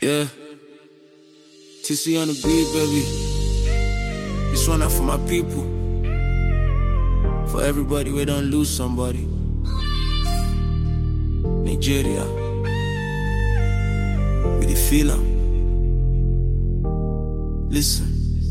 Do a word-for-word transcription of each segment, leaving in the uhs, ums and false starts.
Yeah. T C on the beat, baby. This one out for my people. For everybody we don't lose somebody. Nigeria. We the feel 'em. Listen.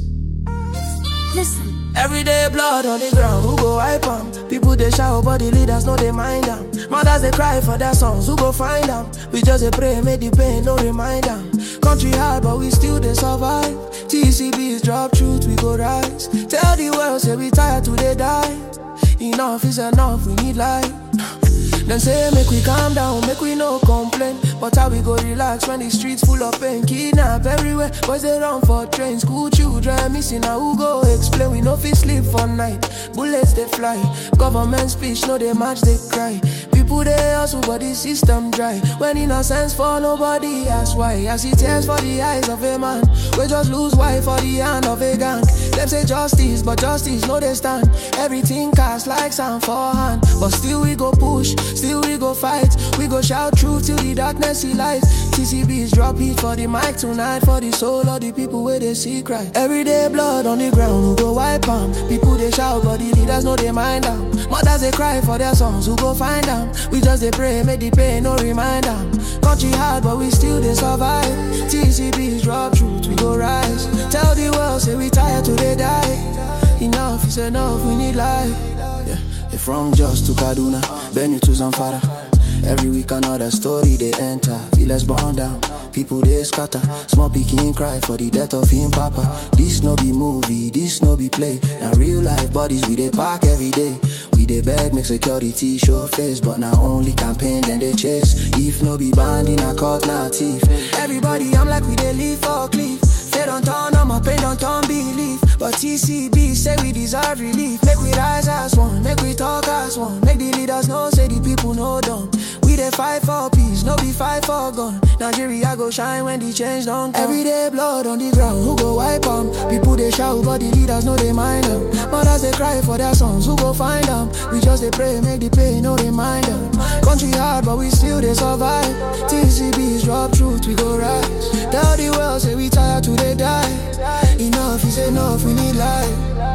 Listen. Everyday blood on the ground, who go wipe 'em? People they shout, but the leaders know they mind 'em. Mothers they cry for their sons, who go find 'em? We just a pray, make the pain no remind 'em. Country hard, but we still they survive. T C Bs drop truth, we go rise. Tell the world, say we tired till they die. Enough is enough, we need life. Then say make we calm down, make we no complain. But how we go relax when the streets full of pain? Kidnap everywhere, boys they run for trains. School children missing, now who go explain? We no fit sleep for night, bullets they fly. Government speech, no they match, they cry. People they hustle, but the system dry. When innocence for nobody, that's why. I see tears for the eyes of a man. We just lose wife for the hand of a gang. Them say justice, but justice no they stand. Everything cast like sand for hand. But still we go push, still we go fight. We go shout truth till the darkness see light. T C Bs drop it for the mic tonight. For the soul of the people where they see cry. Everyday blood on the ground, who go wipe 'em? People they shout, but the leaders know they mind 'em. Mothers they cry for their sons, who go find 'em? We just they pray, make the pain no remind 'em. Country hard, but we still they survive. T C Bs drop truth, we go rise. Tell the world, say we tired till they die. Enough is enough, we need life. Yeah, from Jos to Kaduna, Benue to Zamfara. Every week another story they enter. Feel us burn down, people they scatter. Small pikin cry for the death of him papa. This no be movie, this no be play. Now real life bodies we they park every day. We they beg, make security show face. But now only campaign then they chase. If no be band in a court, now thief. Everybody I'm like we they live for cliff. They don't turn on my pain, don't turn belief. But T C B say we deserve relief. Make we rise as one, make we talk as one. Make the leaders know, say the people know done. We they fight for peace, no be fight for gun. Nigeria go shine when the change don't come. Everyday blood on the ground, who go wipe 'em? People they shout, but the leaders know they mind 'em. Mothers they cry for their sons, who go find 'em? We just they pray, make the pain no remind 'em. Country hard, but we still they survive. T C Bs drop truth, we go rise. Tell the world, say we tired till they die. Enough is enough, we need life.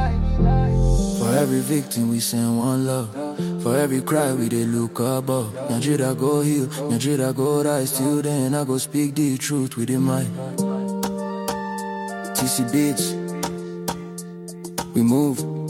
For every victim we send one love. For every cry we they look above. Nigeria go heal, Nigeria go rise. Till then I go speak the truth with the mind. T C Beats, we move.